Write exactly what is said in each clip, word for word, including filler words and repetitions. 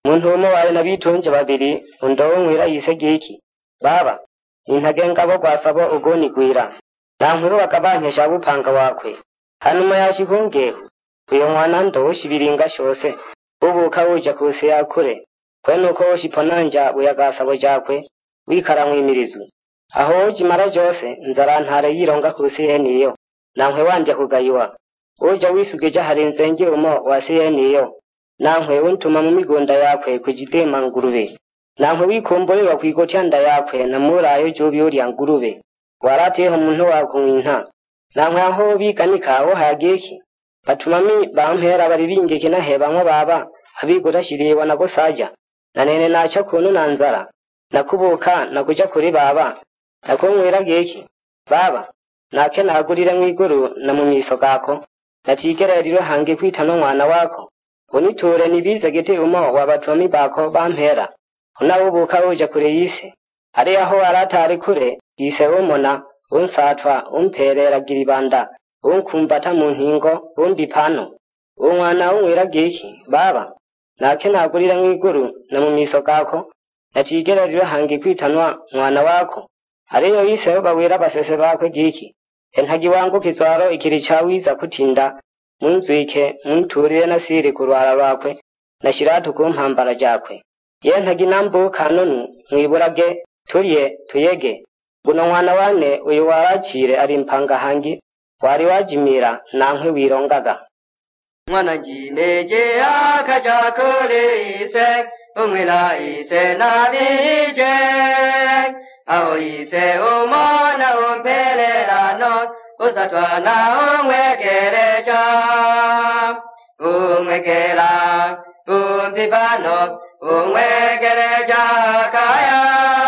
muntu umwe wawe nabitonje babiri undowo nkwira yise giki baba intage ngabo kwasabo ugoni gwira nankuru bakabankesha bupanga wakwe hanuma yashikongeho uyo mwana ndo shibiringa shose ubu kawuja kuse yakure kwenuko shiponanja uyagasabo jakwe wikaramwimirizu aho jimara jose nzara ntare yironga kuse niyo nankwe wanje kugayiwa uja wisugije harenze ngirimo wasiye niyo nankwe untuma mu migunda yakwe kujidema ngurube nankwe wikomborera kwigotya yakwe namurayo jobyori ngurube warateho muntu wakumwinta nankwe aho bikanika aho hageki batumami bampera bari bingeke naheba nko baba abigora shiriwa nago saja nanene nacha kuntu nanzara nakubuka nakuja kuri baba nakonwera geki baba nake nagurira mwiguru na mu miso gako natigera riro hange kwita no mwana wako uniture nibize gete umo wabatumi bako bampera unabubuka uja kure yise ari aho aratari kure yise umona unsatwa umperera giribanda unkumbata mu ntingo umbi pano umwana umwira giki baba nake nagurira mwiguru na mu miso gako natigera riro hange kwitanwa mwana wako ariyo yise bawira basese bakwe giki entagi wangu kizwaro ikiri chawiza kutinda munzwike munturire nasiri kurwara bakwe nashiratu kumpambara jakwe ye ntagi nambu kanonu mwiburage turiye tuyege guno mwana wane uyu warakire ari mpanga hangi wari wajimira nankwe wirongaga mwana ngineje akaja kure ise umwila ise nabije aho ise umona umpererano usatwana umwegereja umwegera umpipano umwegereja kaya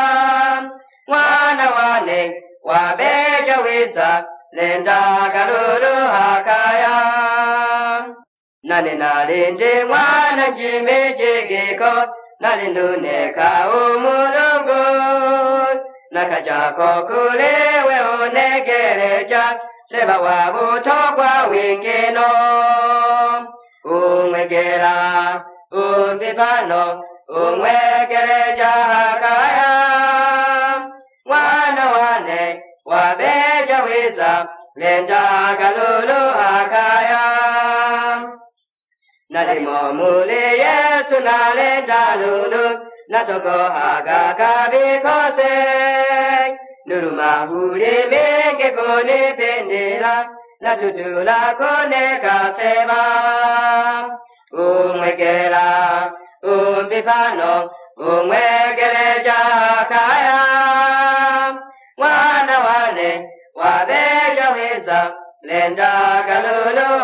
mwana wane wabeja wiza nenda garuru hakaya nane nalinde mwana njimejegeko nalinduneka umulungu nakajako kulewe unegereja seba wabutokwa wingino umwegera umpipano umwegereja hakaya mwana wane wabeja wiza lenda galulu hakaya nalimo mule Yesu nalenda lulu natoko haga kabikose nuruma huli menge kone pendela natutula kone kaseba umwegera umpipano umwegereja kaya mwana wane wabeja wiza lenda galulu